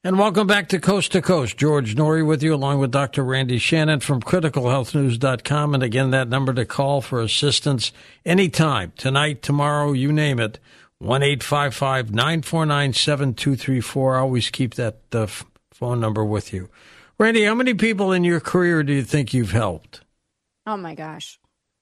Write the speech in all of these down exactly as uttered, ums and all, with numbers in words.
And welcome back to Coast to Coast. George Noory with you, along with Doctor Randy Shannon from critical health news dot com. And again, that number to call for assistance anytime, tonight, tomorrow, you name it, one eight five five, nine four nine, seven two three four. Always keep that uh, f- phone number with you. Randy, how many people in your career do you think you've helped? Oh, my gosh.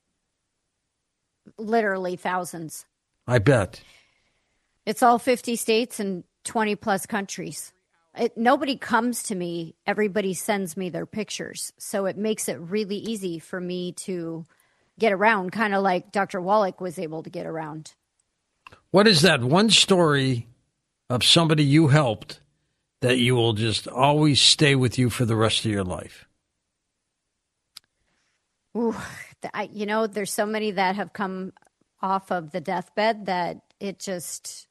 Literally thousands. I bet. It's all fifty states and twenty plus countries. It, nobody comes to me. Everybody sends me their pictures. So it makes it really easy for me to get around, kind of like Doctor Wallach was able to get around. What is that one story of somebody you helped that you will just always stay with you for the rest of your life? Ooh, I, you know, there's so many that have come off of the deathbed that it just...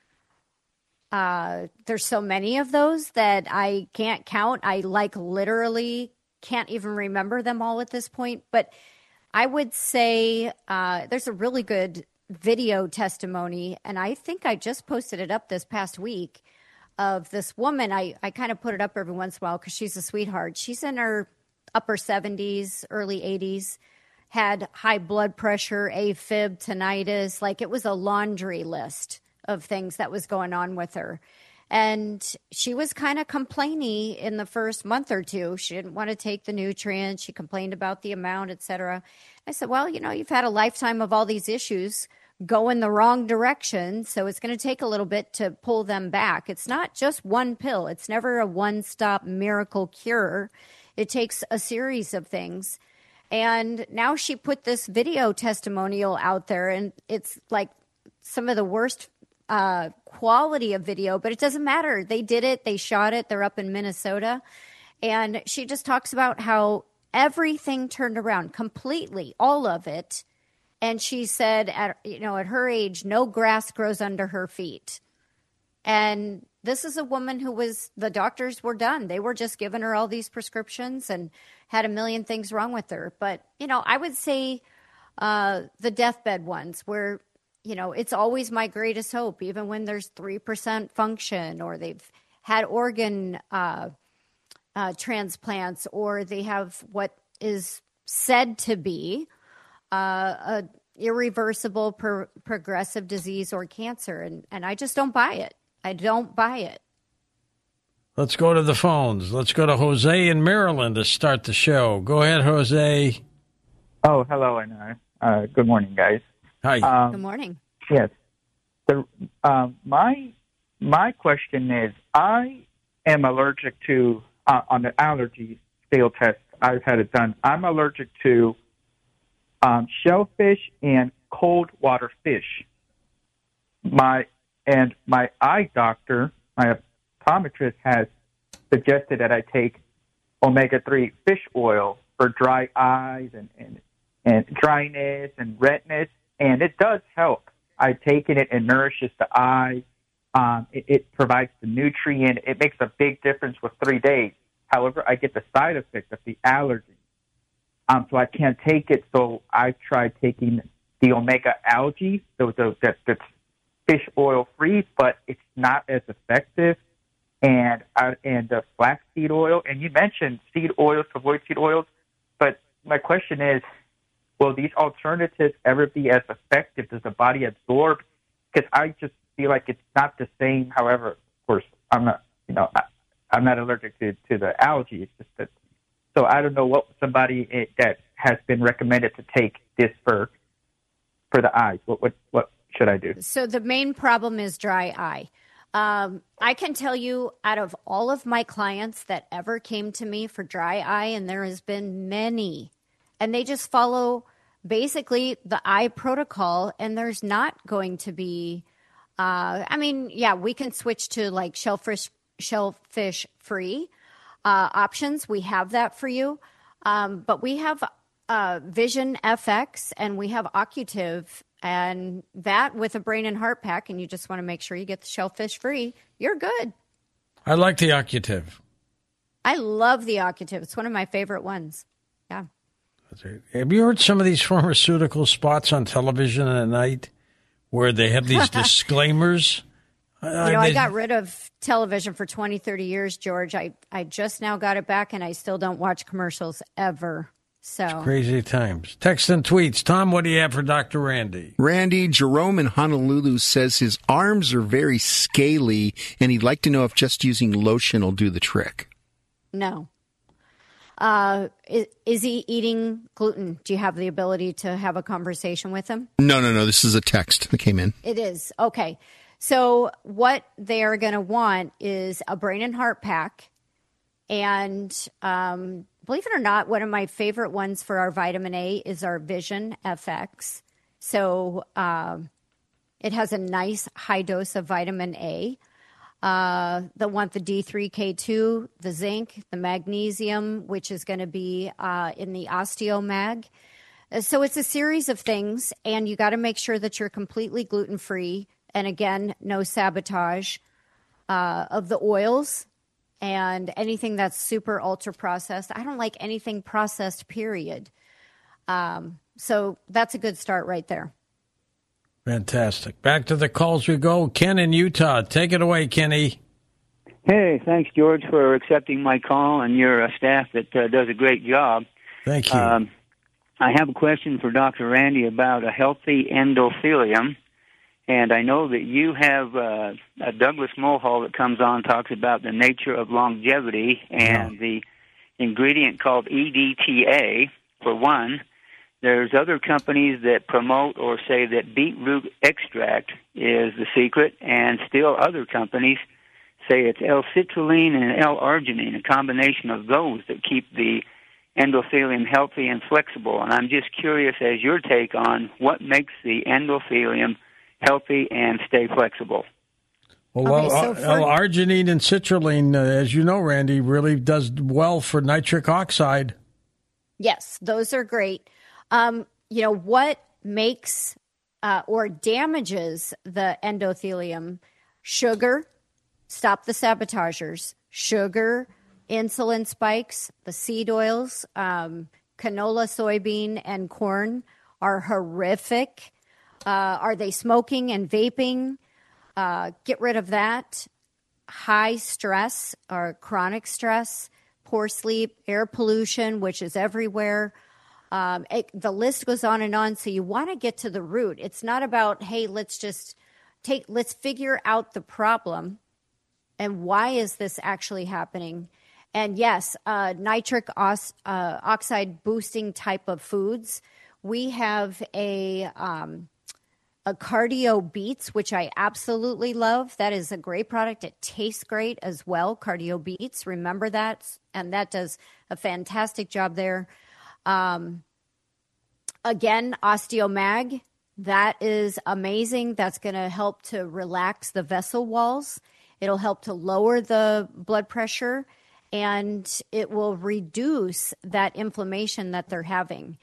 Uh, there's so many of those that I can't count. I like literally can't even remember them all at this point. But I would say uh, there's a really good video testimony, and I think I just posted it up this past week, of this woman. I, I kind of put it up every once in a while because she's a sweetheart. She's in her upper seventies, early eighties, had high blood pressure, AFib, tinnitus. Like, it was a laundry list of things that was going on with her. And she was kind of complainy in the first month or two. She didn't want to take the nutrients. She complained about the amount, et cetera. I said, well, you know, you've had a lifetime of all these issues go in the wrong direction. So it's going to take a little bit to pull them back. It's not just one pill. It's never a one-stop miracle cure. It takes a series of things. And now she put this video testimonial out there, and it's like some of the worst Uh, quality of video, but it doesn't matter. They did it. They shot it. They're up in Minnesota. And she just talks about how everything turned around completely, all of it. And she said, at, you know, at her age, no grass grows under her feet. And this is a woman who was, the doctors were done. They were just giving her all these prescriptions and had a million things wrong with her. But, you know, I would say uh, the deathbed ones where, you know, it's always my greatest hope, even when there's three percent function, or they've had organ uh, uh, transplants, or they have what is said to be uh, a irreversible pro- progressive disease or cancer. And, and I just don't buy it. I don't buy it. Let's go to the phones. Let's go to Jose in Maryland to start the show. Go ahead, Jose. Oh, hello, and uh, uh, good morning, guys. Hi. Um, Good morning. Yes. The, um, my my question is, I am allergic to, uh, on the allergy scale test, I've had it done. I'm allergic to um, shellfish and cold water fish. My and my eye doctor, my optometrist, has suggested that I take omega three fish oil for dry eyes and, and, and dryness and redness. And it does help. I've taken it and nourishes the eye. Um, it, it provides the nutrient. It makes a big difference with three days. However, I get the side effect of the allergy. Um, so I can't take it. So I tried taking the omega algae, so the, that, that's fish oil free, but it's not as effective. And I, and the flaxseed oil. And you mentioned seed oils, to avoid seed oils. But my question is, will these alternatives ever be as effective? Does the body absorb? Because I just feel like it's not the same. However, of course, I'm not, you know, I, I'm not allergic to, to the algae. It's just that, so I don't know what somebody that has been recommended to take this for, for the eyes. What, what, what should I do? So the main problem is dry eye. Um, I can tell you, out of all of my clients that ever came to me for dry eye, and there has been many, and they just follow basically the eye protocol, and there's not going to be, uh, I mean, yeah, we can switch to like shellfish, shellfish free uh, options. We have that for you. Um, but we have uh, Vision F X, and we have Occutive, and that with a brain and heart pack, and you just want to make sure you get the shellfish free, you're good. I like the Occutive. I love the Occutive. It's one of my favorite ones. Yeah. Have you heard some of these pharmaceutical spots on television at night where they have these disclaimers You know, I got rid of television for twenty, thirty years, George. I, I just now got it back, and I still don't watch commercials ever. So it's crazy times. Text and tweets. Tom, what do you have for Doctor Randy? Randy, Jerome in Honolulu says his arms are very scaly, and he'd like to know if just using lotion will do the trick. No. Uh, is, is he eating gluten? Do you have the ability to have a conversation with him? No, no, no. This is a text that came in. It is. Okay. So what they are going to want is a brain and heart pack. And um, believe it or not, one of my favorite ones for our vitamin A is our Vision F X. So uh, it has a nice high dose of vitamin A. Uh, they'll want the D three K two, the zinc, the magnesium, which is going to be uh, in the OsteoMag. So it's a series of things, and you got to make sure that you're completely gluten-free. And again, no sabotage uh, of the oils and anything that's super ultra processed. I don't like anything processed, period. Um, so that's a good start right there. Fantastic. Back to the calls we go. Ken in Utah. Take it away, Kenny. Hey, thanks, George, for accepting my call and your uh, staff that uh, does a great job. Thank you. Um, I have a question for Doctor Randy about a healthy endothelium. And I know that you have uh, a Douglas Mulhall that comes on, talks about the nature of longevity and yeah. the ingredient called E D T A, for one. There's other companies that promote or say that beetroot extract is the secret, and still other companies say it's L-citrulline and L-arginine, a combination of those that keep the endothelium healthy and flexible. And I'm just curious as your take on what makes the endothelium healthy and stay flexible. Well, okay, so for- L-arginine and citrulline, uh, as you know, Randy, really does well for nitric oxide. Yes, those are great. Um, you know, what makes uh, or damages the endothelium? Sugar, stop the sabotagers. Sugar, insulin spikes, the seed oils, um, canola, soybean, and corn are horrific. Uh, are they smoking and vaping? Uh, get rid of that. High stress or chronic stress, poor sleep, air pollution, which is everywhere. Um, it, the list goes on and on. So you want to get to the root. It's not about, hey, let's just take, let's figure out the problem and why is this actually happening. And yes, uh, nitric os, uh, oxide boosting type of foods. We have a um, a Cardio Beets, which I absolutely love. That is a great product. It tastes great as well. Cardio Beets, remember that, and that does a fantastic job there. Um, again, OsteoMag, that is amazing. That's going to help to relax the vessel walls. It'll help to lower the blood pressure, and it will reduce that inflammation that they're having.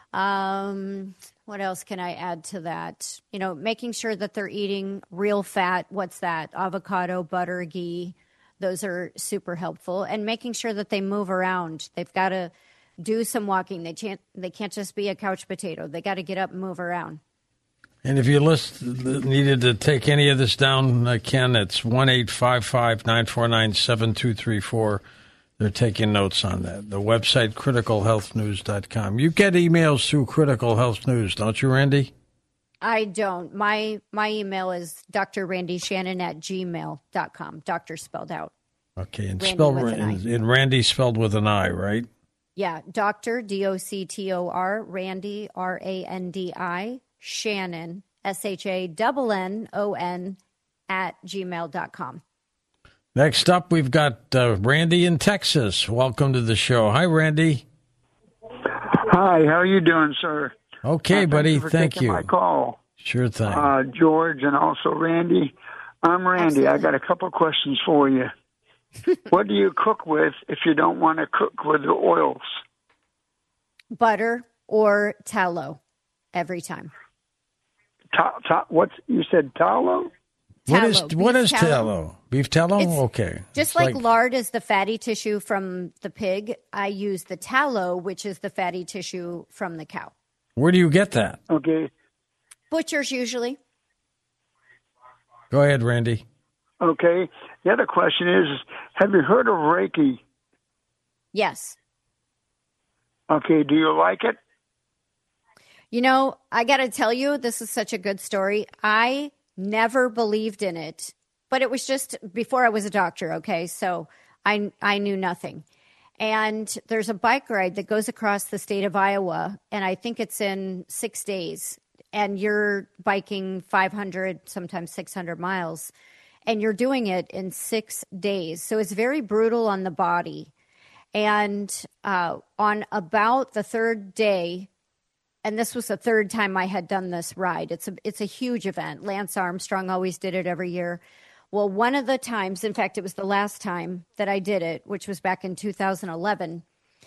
Um, what else can I add to that? You know, making sure that they're eating real fat. What's that? Avocado, butter, ghee. Those are super helpful. And making sure that they move around. They've got to do some walking. They can't, they can't just be a couch potato. They got to get up and move around. And if you list, needed to take any of this down, uh, Ken, it's one eight five five, nine four nine, seven two three four. They're taking notes on that. The website, critical health news dot com. You get emails through Critical Health News, don't you, Randy? I don't. My my email is d r randy shannon at gmail dot com. Doctor spelled out. Okay, and Randy spelled with an I. and Randy spelled with an I, right? Yeah, Doctor D O C T O R Randy R A N D I Shannon S H A N N O N at gmail dot com. Next up, we've got uh, Randy in Texas. Welcome to the show. Hi, Randy. Hi, how are you doing, sir? Okay, uh, buddy. Thank you for Thank taking you. my call. Sure thing. Uh, George and also Randy. I'm Randy. Absolutely. I got a couple of questions for you. What do you cook with if you don't want to cook with the oils? Butter or tallow every time. Ta- ta- what's you said tallow? What is Tallow, what beef is tallow. tallow? Beef tallow? It's Okay. Just It's like, lard is the fatty tissue from the pig, I use the tallow, which is the fatty tissue from the cow. Where do you get that? Okay. Butchers usually. Go ahead, Randy. Okay. The other question is, have you heard of Reiki? Yes. Okay. Do you like it? You know, I got to tell you, this is such a good story. I never believed in it, but it was just before I was a doctor. Okay. So I, I knew nothing. And there's a bike ride that goes across the state of Iowa, and I think it's in six days. And you're biking five hundred, sometimes six hundred miles, and you're doing it in six days. So it's very brutal on the body. And uh, on about the third day, and this was the third time I had done this ride. It's a it's a huge event. Lance Armstrong always did it every year. Well, one of the times, in fact, it was the last time that I did it, which was back in two thousand eleven,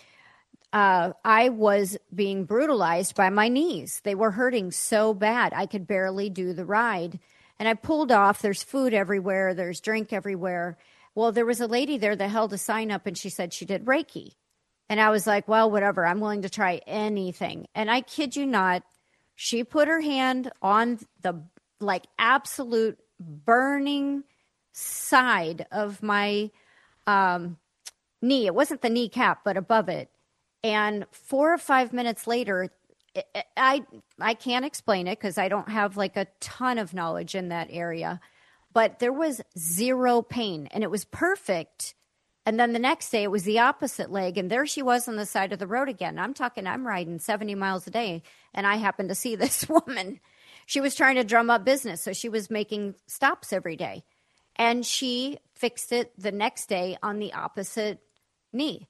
uh, I was being brutalized by my knees. They were hurting so bad. I could barely do the ride. And I pulled off. There's food everywhere. There's drink everywhere. Well, there was a lady there that held a sign up, and she said she did Reiki. And I was like, well, whatever. I'm willing to try anything. And I kid you not, she put her hand on the, like, absolute burning side of my um, knee. It wasn't the kneecap, but above it. And four or five minutes later, it, it, I I can't explain it because I don't have like a ton of knowledge in that area, but there was zero pain and it was perfect. And then the next day it was the opposite leg, and there she was on the side of the road again. I'm talking, I'm riding seventy miles a day, and I happened to see this woman. She was trying to drum up business, so she was making stops every day. And she fixed it the next day on the opposite knee.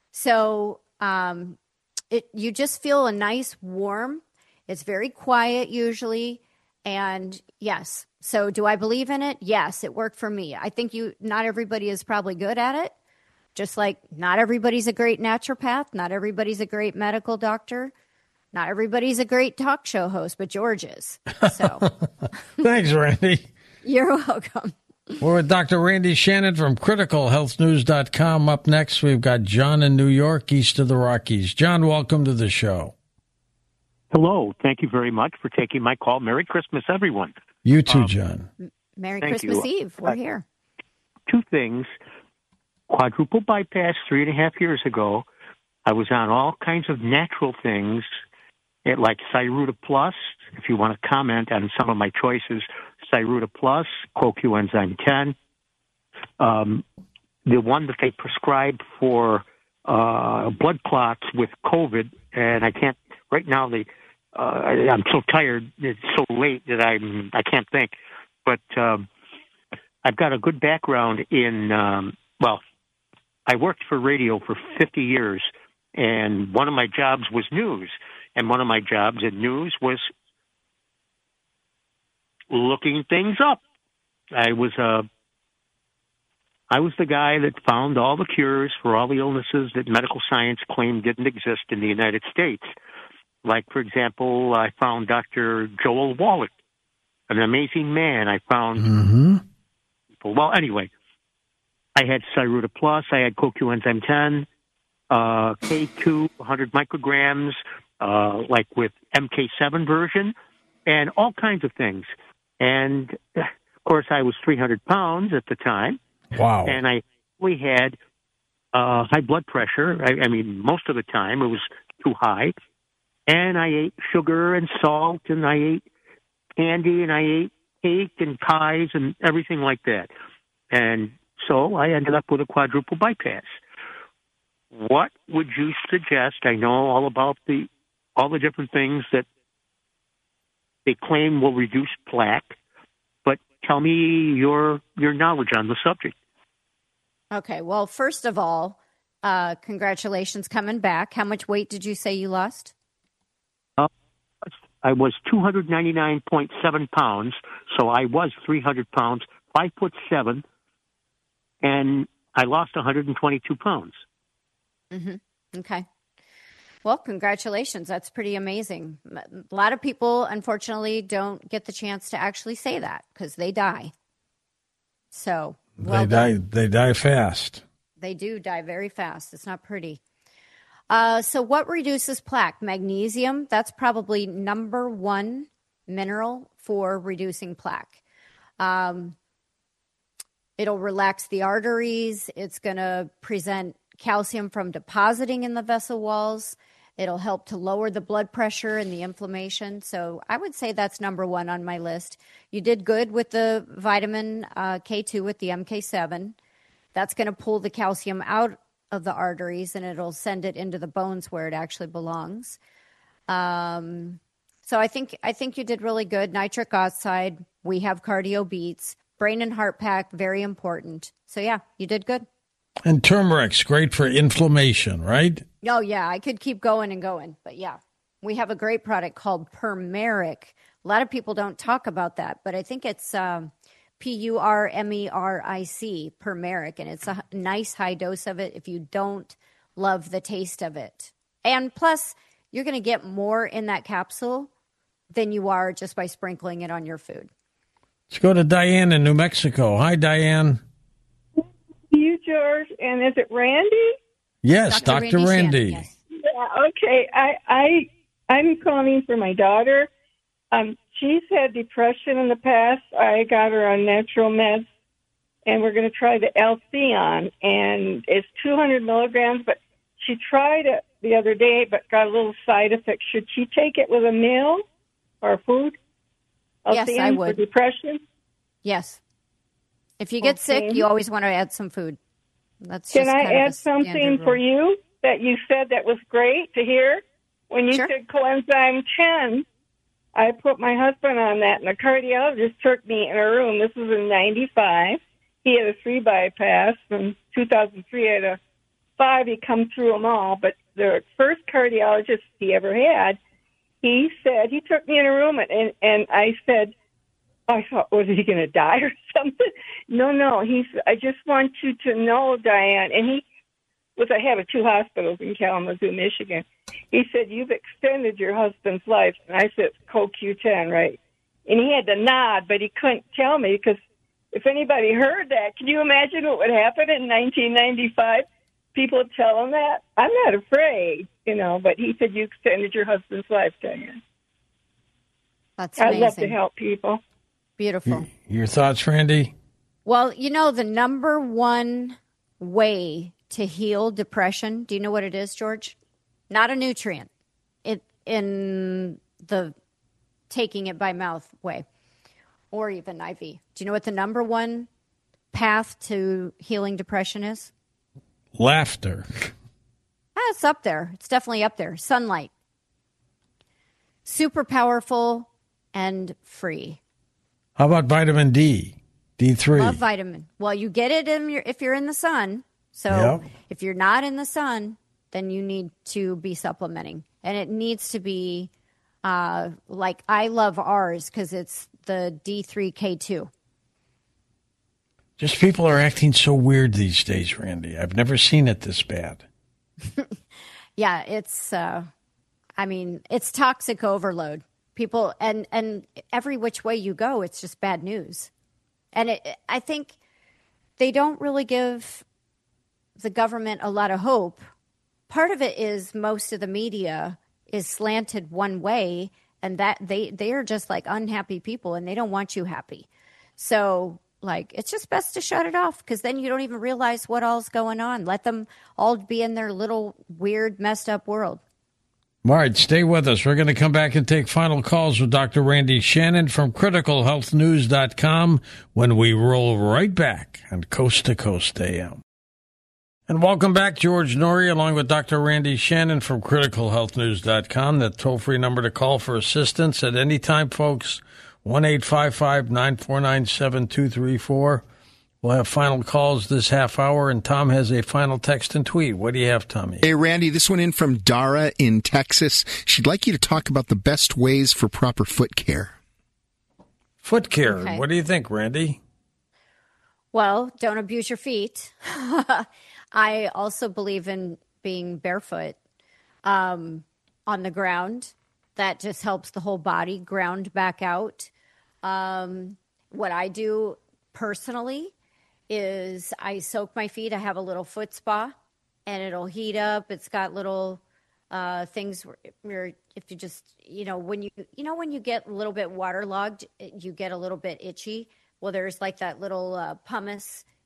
So um, it you just feel a nice warm. It's very quiet usually. And yes, so do I believe in it? Yes, it worked for me. I think you. Not everybody is probably good at it. Just like not everybody's a great naturopath. Not everybody's a great medical doctor. Not everybody's a great talk show host, but George is. So thanks, Randy. You're welcome. We're with Doctor Randy Shannon from critical health news dot com. Up next, we've got John in New York, east of the Rockies. John, welcome to the show. Hello. Thank you very much for taking my call. Merry Christmas, everyone. You too, um, John. Merry Thank Christmas you. Eve. We're uh, here. Two things. Quadruple bypass three and a half years ago. I was on all kinds of natural things, it, like Cyruta Plus. If you want to comment on some of my choices, Cyruta Plus, CoQ-enzyme ten. Um, the one that they prescribed for uh, blood clots with COVID, and I can't, right now, they, uh, I, I'm so tired, it's so late that I'm, I can't think. But um, I've got a good background in, um, well, I worked for radio for fifty years, and one of my jobs was news. And one of my jobs in news was looking things up. I was uh, I was the guy that found all the cures for all the illnesses that medical science claimed didn't exist in the United States. Like, for example, I found Doctor Joel Wallach, an amazing man. I found Mm-hmm. people. Well, anyway, I had Cyruta Plus. I had CoQ-enzyme ten, uh, K two, one hundred micrograms, uh, like with M K seven version, and all kinds of things. And, of course, I was three hundred pounds at the time. Wow. And I we had uh, high blood pressure. I, I mean, most of the time it was too high. And I ate sugar and salt, and I ate candy, and I ate cake and pies and everything like that. And so I ended up with a quadruple bypass. What would you suggest? I know all about the all the different things that they claim will reduce plaque, but tell me your your knowledge on the subject. Okay. Well, first of all, uh, congratulations coming back. How much weight did you say you lost? Uh, I was two hundred ninety-nine point seven pounds, so I was three hundred pounds, five foot seven, and I lost one hundred twenty-two pounds. Mm-hmm. Okay. Well, congratulations. That's pretty amazing. A lot of people, unfortunately, don't get the chance to actually say that because they die. So, well they die. done. They die fast. They do die very fast. It's not pretty. Uh, so what reduces plaque? Magnesium. That's probably number one mineral for reducing plaque. Um, It'll relax the arteries. It's going to prevent calcium from depositing in the vessel walls. It'll help to lower the blood pressure and the inflammation. So I would say that's number one on my list. You did good with the vitamin uh, K two with the M K seven. That's going to pull the calcium out of the arteries, and it'll send it into the bones where it actually belongs. Um, so I think I think you did really good. Nitric oxide, we have cardio beats. Brain and heart pack, very important. So, yeah, you did good. And turmeric's great for inflammation, right? Oh, yeah, I could keep going and going. But, yeah, we have a great product called Permeric. A lot of people don't talk about that, but I think it's um, P U R M E R I C, Permeric, and it's a nice high dose of it if you don't love the taste of it. And plus, you're going to get more in that capsule than you are just by sprinkling it on your food. Let's go to Diane in New Mexico. Hi, Diane. You, George, and is it Randy? Yes, Doctor Doctor Randy. Shannon, yes. Yeah, okay. I, I, I'm calling for my daughter. Um, she's had depression in the past. I got her on natural meds, and we're going to try the L-Theon, and it's two hundred milligrams, but she tried it the other day, but got a little side effect. Should she take it with a meal or food? Yes, I would. For depression? Yes. If you get Okay. sick, you always want to add some food. That's Can just I kind of add a something standard for rule. you that you said that was great to hear? When you Sure. said coenzyme ten, I put my husband on that, and the cardiologist took me in a room. This was in ninety-five. He had a three bypass. In two thousand three, I had a five. He come through them all. But the first cardiologist he ever had, he said, he took me in a room, and, and I said, I thought, was he going to die or something? No, no. He's. I just want you to know, Diane. And he was. I have two hospitals in Kalamazoo, Michigan. He said, you've extended your husband's life. And I said, C O Q ten, right? And he had to nod, but he couldn't tell me because if anybody heard that, can you imagine what would happen in nineteen ninety-five? People tell him that. I'm not afraid, you know. But he said, you extended your husband's life, Diane. That's I'd amazing. love to help people. Beautiful. Your thoughts, Randy? Well, you know, the number one way to heal depression, do you know what it is, George? Not a nutrient. It in the taking it by mouth way or even I V. Do you know what the number one path to healing depression is? Laughter. Ah, it's up there. It's definitely up there. Sunlight. Super powerful and free. How about vitamin D? D three. Love vitamin. Well, you get it in your, if you're in the sun. So Yep. if you're not in the sun, then you need to be supplementing. And it needs to be uh, like I love ours because it's the D three K two. Just people are acting so weird these days, Randy. I've never seen it this bad. Yeah, it's, uh, I mean, it's toxic overload. People, and, and every which way you go, it's just bad news. And it, I think they don't really give the government a lot of hope. Part of it is most of the media is slanted one way, and that they, they are just like unhappy people, and they don't want you happy. So, like, it's just best to shut it off because then you don't even realize what all's going on. Let them all be in their little weird, messed up world. All right, stay with us. We're going to come back and take final calls with Doctor Randy Shannon from critical health news dot com when we roll right back on Coast to Coast A M. And welcome back, George Noory, along with Doctor Randy Shannon from critical health news dot com. That toll-free number to call for assistance at any time, folks, one eight five five, nine four nine, seven two three four. We'll have final calls this half hour, and Tom has a final text and tweet. What do you have, Tommy? Hey, Randy, this one in from Dara in Texas. She'd like you to talk about the best ways for proper foot care. Foot care. Okay. What do you think, Randy? Well, don't abuse your feet. I also believe in being barefoot um, on the ground. That just helps the whole body ground back out. Um, what I do personally is I soak my feet. I have a little foot spa, and it'll heat up. It's got little uh, things where, where if you just, you know, when you, you know, when you get a little bit waterlogged, you get a little bit itchy. Well, there's like that little uh, pumice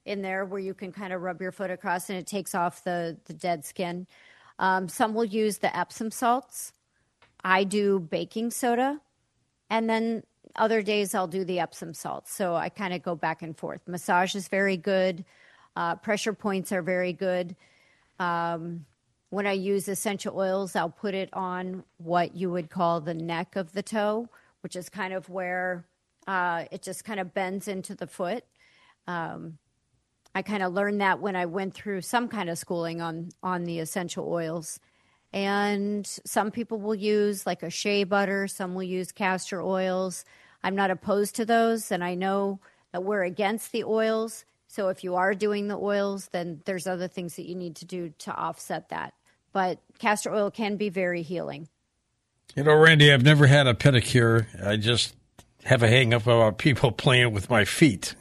in there where you can kind of rub your foot across and it takes off the, the dead skin. Um, some will use the Epsom salts. I do baking soda. And then other days I'll do the Epsom salts. So I kind of go back and forth. Massage is very good. Uh, pressure points are very good. Um, when I use essential oils, I'll put it on what you would call the neck of the toe, which is kind of where uh, it just kind of bends into the foot. Um, I kind of learned that when I went through some kind of schooling on, on the essential oils. And some people will use like a shea butter. Some will use castor oils. I'm not opposed to those. And I know that we're against the oils. So if you are doing the oils, then there's other things that you need to do to offset that. But castor oil can be very healing. You know, Randy, I've never had a pedicure. I just have a hang up about people playing with my feet.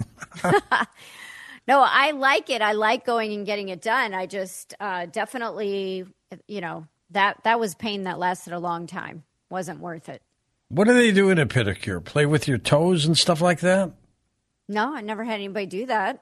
No, I like it. I like going and getting it done. I just uh, definitely, you know, that that was pain that lasted a long time. Wasn't worth it. What do they do in a pedicure? Play with your toes and stuff like that? No, I never had anybody do that.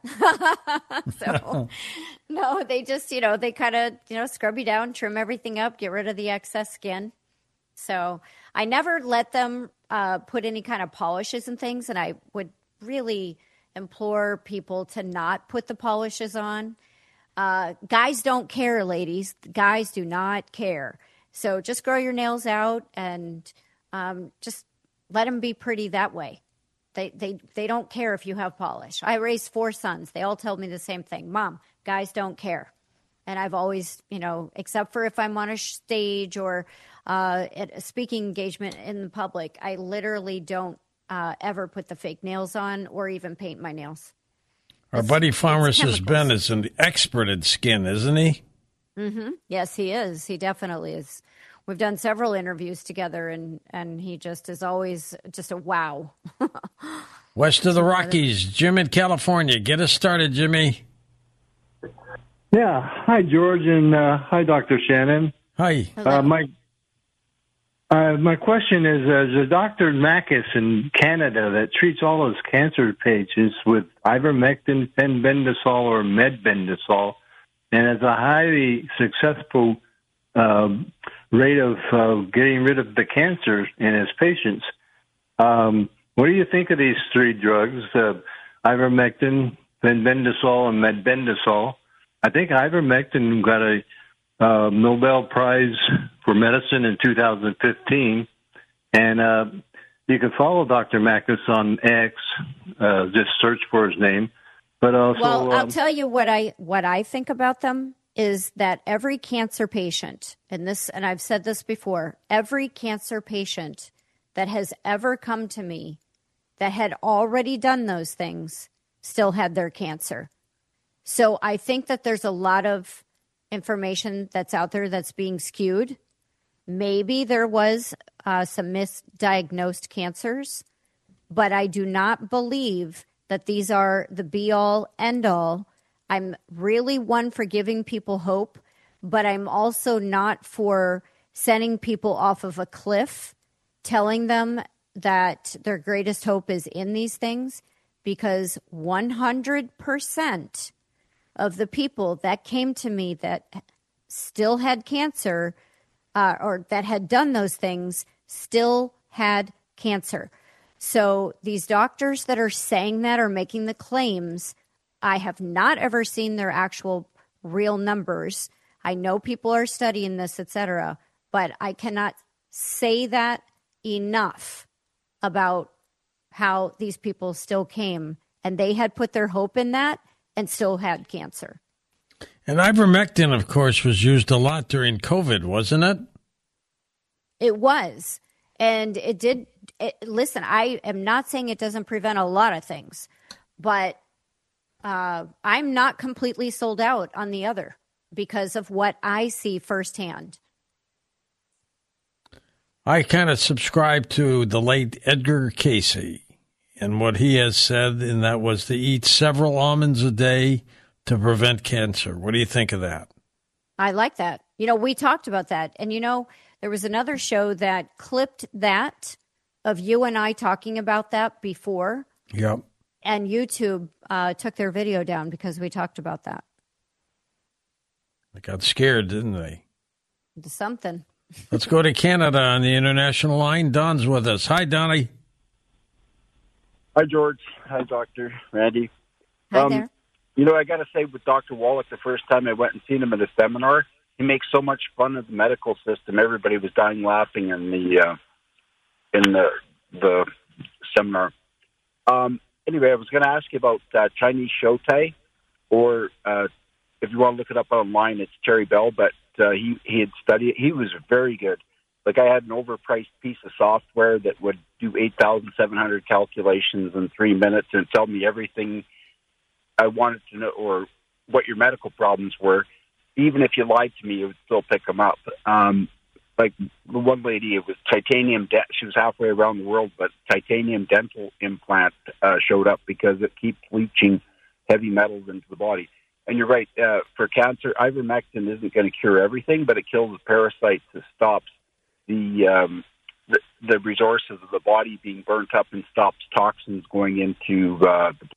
So, no, they just, you know, they kind of, you know, scrub you down, trim everything up, get rid of the excess skin. So I never let them uh, put any kind of polishes and things, and I would really implore people to not put the polishes on. Uh, guys don't care, ladies. Guys do not care. So just grow your nails out and um, just let them be pretty that way. They, they they don't care if you have polish. I raised four sons. They all tell me the same thing. Mom, guys don't care. And I've always, you know, except for if I'm on a stage or uh, at a speaking engagement in the public, I literally don't uh, ever put the fake nails on or even paint my nails. Our it's, buddy Pharmacist Ben is an expert in skin, isn't he? Mm-hmm. Yes, he is. He definitely is. We've done several interviews together, and, and he just is always just a wow. West of the Rockies, Jim in California. Get us started, Jimmy. Yeah. Hi, George, and uh, hi, Doctor Shannon. Hi. Uh, my uh, my question is, uh, there's a Doctor Makis in Canada that treats all those cancer patients with ivermectin, fenbendazole, or medbendazole, and has a highly successful um, rate of uh, getting rid of the cancer in his patients. Um, what do you think of these three drugs, uh, ivermectin, fenbendazole, and medbendazole? I think ivermectin got a uh, Nobel Prize for Medicine in two thousand fifteen, and uh, you can follow Doctor Makis on X. Uh, just search for his name. But also, well, I'll um, tell you what I what I think about them is that every cancer patient, and this, and I've said this before, every cancer patient that has ever come to me that had already done those things still had their cancer. So I think that there's a lot of information that's out there that's being skewed. Maybe there was uh, some misdiagnosed cancers, but I do not believe that these are the be-all, end-all. I'm really one for giving people hope, but I'm also not for sending people off of a cliff, telling them that their greatest hope is in these things, because one hundred percent of the people that came to me that still had cancer uh, or that had done those things still had cancer. So these doctors that are saying that or making the claims, I have not ever seen their actual real numbers. I know people are studying this, et cetera, but I cannot say that enough about how these people still came, and they had put their hope in that and still had cancer. And ivermectin, of course, was used a lot during COVID, wasn't it? It was. And it did. It, listen, I am not saying it doesn't prevent a lot of things, but uh, I'm not completely sold out on the other because of what I see firsthand. I kind of subscribe to the late Edgar Cayce and what he has said, and that was to eat several almonds a day to prevent cancer. What do you think of that? I like that. You know, we talked about that. And, you know, there was another show that clipped that of you and I talking about that before. Yep. and YouTube uh, took their video down because we talked about that. They got scared, didn't they? Something. Let's go to Canada on the international line. Don's with us. Hi, Donnie. Hi, George. Hi, Doctor Randy. Hi um, there. You know, I got to say, with Doctor Wallach, the first time I went and seen him at a seminar, he makes so much fun of the medical system. Everybody was dying laughing in the uh, in the the seminar. Um, anyway, I was going to ask you about uh, Chinese Shotei, or uh, if you want to look it up online, it's Terry Bell. But uh, he he had studied. He was very good. Like, I had an overpriced piece of software that would do eight thousand seven hundred calculations in three minutes and tell me everything I wanted to know, or what your medical problems were. Even if you lied to me, it would still pick them up. Um, like the one lady, it was titanium. De- she was halfway around the world, but titanium dental implant uh, showed up because it keeps leaching heavy metals into the body. And you're right, uh, for cancer, ivermectin isn't going to cure everything, but it kills the parasites. It stops the, um, the the resources of the body being burnt up and stops toxins going into uh, the.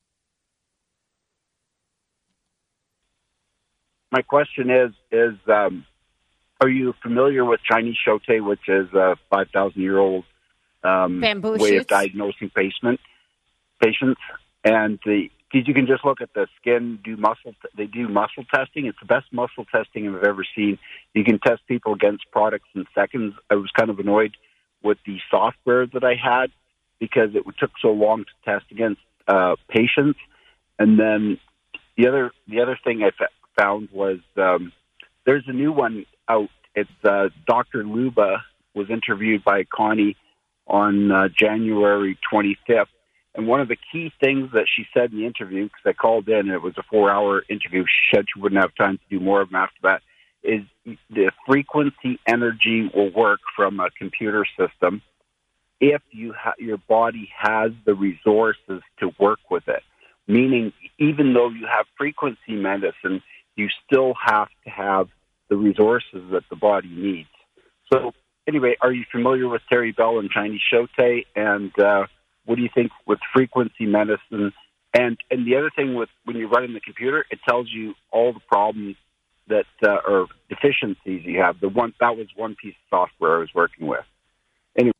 My question is, is um, are you familiar with Chinese Shotei, which is a five thousand year old um, Bamboo way shoots? of diagnosing patient, patients? And the you can just look at the skin, do muscle. They do muscle testing. It's the best muscle testing I've ever seen. You can test people against products in seconds. I was kind of annoyed with the software that I had because it took so long to test against uh, patients. And then the other the other thing I fa- found was um, there's a new one out. It's uh, Doctor Luba was interviewed by Connie on uh, January twenty-fifth. And one of the key things that she said in the interview, because I called in and it was a four-hour interview, she said she wouldn't have time to do more of them after that, is the frequency energy will work from a computer system if you ha- your body has the resources to work with it. Meaning, even though you have frequency medicine, you still have to have the resources that the body needs. So, anyway, are you familiar with Terry Bell and Chinese Shotei? And uh, what do you think with frequency medicine? And and the other thing with when you're running the computer, it tells you all the problems that uh, or deficiencies you have. The one that was one piece of software I was working with. Anyway,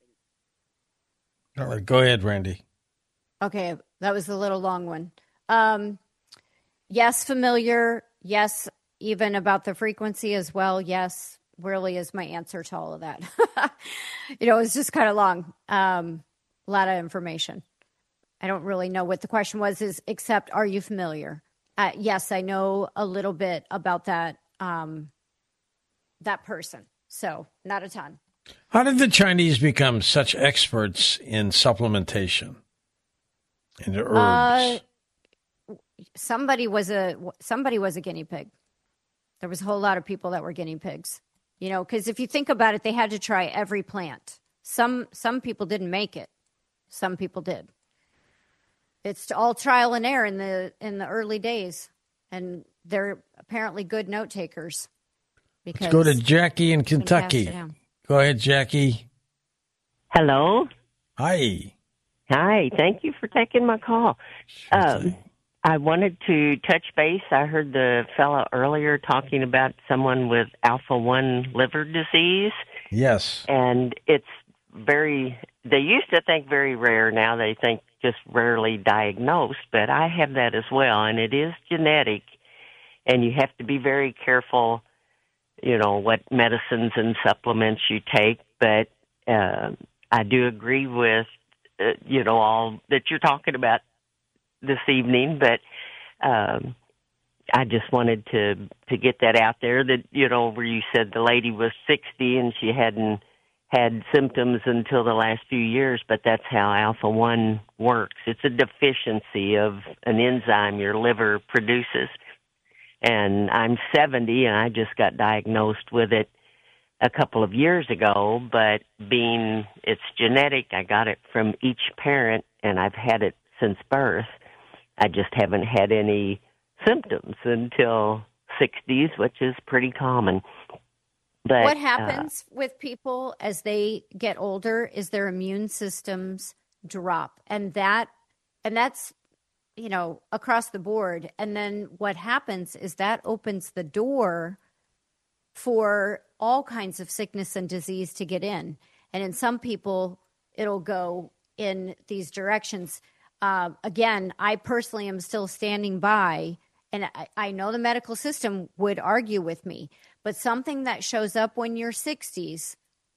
all right, go ahead, Randy. Okay, that was a little long one. Um, yes, familiar. Yes, even about the frequency as well. Yes, really is my answer to all of that. You know, it's just kind of long. Um, a lot of information. I don't really know what the question was, is except, are you familiar? Uh, yes, I know a little bit about that, um, that person. So not a ton. How did the Chinese become such experts in supplementation and herbs? Uh, somebody was a somebody was a guinea pig. There was a whole lot of people that were guinea pigs. You know, because if you think about it, they had to try every plant. Some some people didn't make it. Some people did. It's all trial and error in the in the early days, and they're apparently good note takers. Let's go to Jackie in Kentucky. Go ahead, Jackie. Hello. Hi. Hi. Thank you for taking my call. Um, I wanted to touch base. I heard the fellow earlier talking about someone with alpha one liver disease. Yes. And it's very, they used to think very rare. Now they think just rarely diagnosed, but I have that as well. And it is genetic, and you have to be very careful, you know, what medicines and supplements you take. But uh, I do agree with, uh, you know, all that you're talking about this evening. But um, I just wanted to to get that out there, that, you know, where you said the lady was sixty and she hadn't had symptoms until the last few years, but that's how alpha one works. It's a deficiency of an enzyme your liver produces. And I'm seventy, and I just got diagnosed with it a couple of years ago, but being it's genetic, I got it from each parent, and I've had it since birth. I just haven't had any symptoms until sixties, which is pretty common. But what happens uh, with people as they get older is their immune systems drop, and that and that's you know, across the board. And then what happens is that opens the door for all kinds of sickness and disease to get in. And in some people, it'll go in these directions. Uh, again, I personally am still standing by, and I, I know the medical system would argue with me, but something that shows up when you're sixties,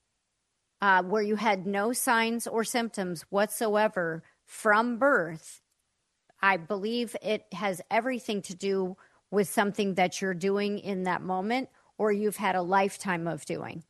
uh, where you had no signs or symptoms whatsoever from birth, I believe it has everything to do with something that you're doing in that moment or you've had a lifetime of doing.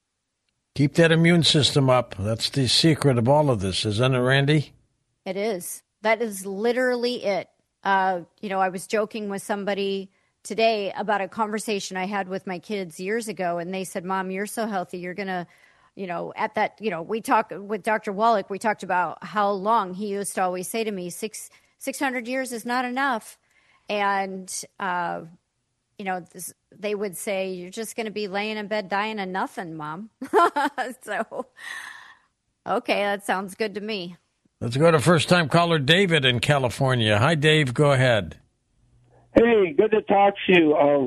Keep that immune system up. That's the secret of all of this, isn't it, Randy? It is. That is literally it. Uh, you know, I was joking with somebody today about a conversation I had with my kids years ago, and they said, Mom, you're so healthy. You're going to, you know, at that, you know, we talked with Doctor Wallach, we talked about how long. He used to always say to me, six, 600 years is not enough. And, uh, you know, this, they would say, you're just going to be laying in bed dying of nothing, Mom. So, okay, that sounds good to me. Let's go to first-time caller David in California. Hi, Dave. Go ahead. Hey, good to talk to you. Um,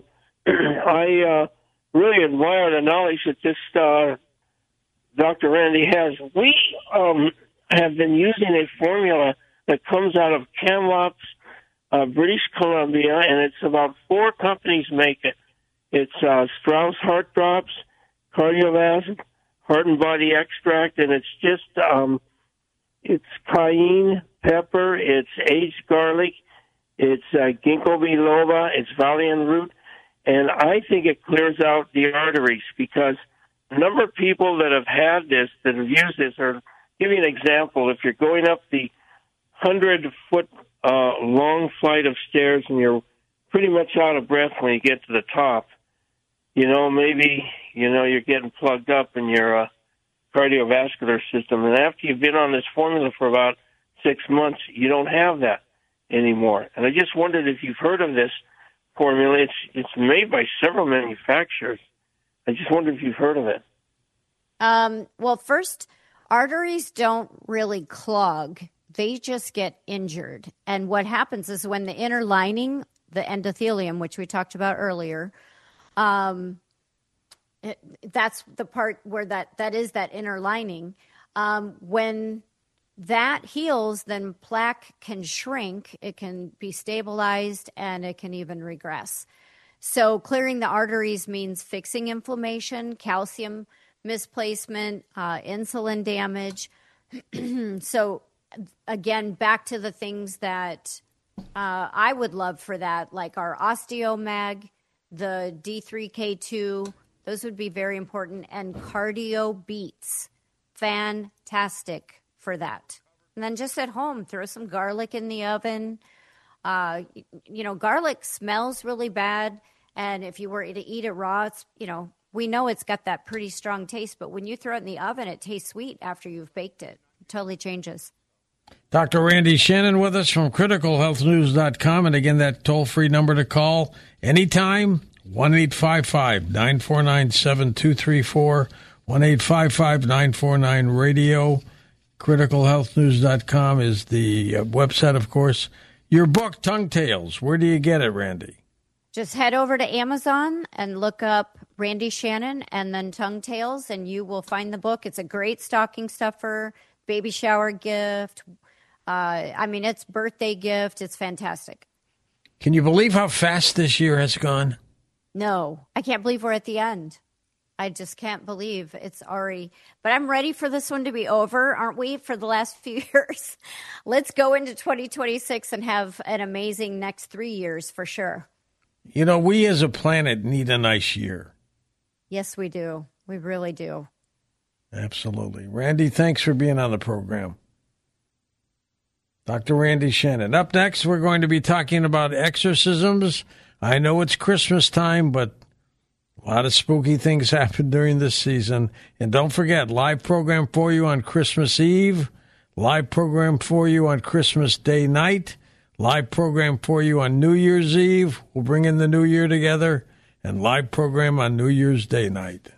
I uh, really admire the knowledge that this uh, Doctor Randy has. We um, have been using a formula that comes out of Kamloops, uh, British Columbia, and it's about four companies make it. It's uh, Strauss Heart Drops, Cardiovasc, Heart and Body Extract, and it's just um, it's cayenne pepper, it's aged garlic, it's uh, ginkgo biloba, it's Valiant root, and I think it clears out the arteries because the number of people that have had this, that have used this, are, give you an example, if you're going up the hundred-foot uh, long flight of stairs and you're pretty much out of breath when you get to the top, you know, maybe, you know, you're getting plugged up in your uh, cardiovascular system. And after you've been on this formula for about six months, you don't have that anymore. And I just wondered if you've heard of this formula. It's it's made by several manufacturers. I just wondered if you've heard of it. Um, well, first, arteries don't really clog. They just get injured. And what happens is when the inner lining, the endothelium, which we talked about earlier, um, it, that's the part where that, that is that inner lining. Um, when that heals, then plaque can shrink, it can be stabilized, and it can even regress. So clearing the arteries means fixing inflammation, calcium misplacement, uh, insulin damage. So again, back to the things that uh, I would love for that, like our OsteoMag, the D three K two, those would be very important, and Cardio Beats, fantastic for that. And then just at home, throw some garlic in the oven. Uh, you know, garlic smells really bad, and if you were to eat it raw, it's, you know, we know it's got that pretty strong taste, but when you throw it in the oven, it tastes sweet after you've baked it. It totally changes. Doctor Randy Shannon with us from critical health news dot com. And again, that toll-free number to call anytime, one eight five five, nine four nine, seven two three four, one eight five five, nine four nine, radio. critical health news dot com is the uh, website, of course. Your book, Tongue Tales, where do you get it, Randy? Just head over to Amazon and look up Randy Shannon and then Tongue Tales, and you will find the book. It's a great stocking stuffer, baby shower gift. Uh, I mean, it's birthday gift. It's fantastic. Can you believe how fast this year has gone? No, I can't believe we're at the end. I just can't believe it's already. But I'm ready for this one to be over, aren't we, for the last few years? Let's go into twenty twenty-six and have an amazing next three years for sure. You know, we as a planet need a nice year. Yes, we do. We really do. Absolutely. Randy, thanks for being on the program. Doctor Randy Shannon. Up next, we're going to be talking about exorcisms. I know it's Christmas time, but a lot of spooky things happen during this season. And don't forget, live program for you on Christmas Eve, live program for you on Christmas Day night, live program for you on New Year's Eve. We'll bring in the new year together, and live program on New Year's Day night.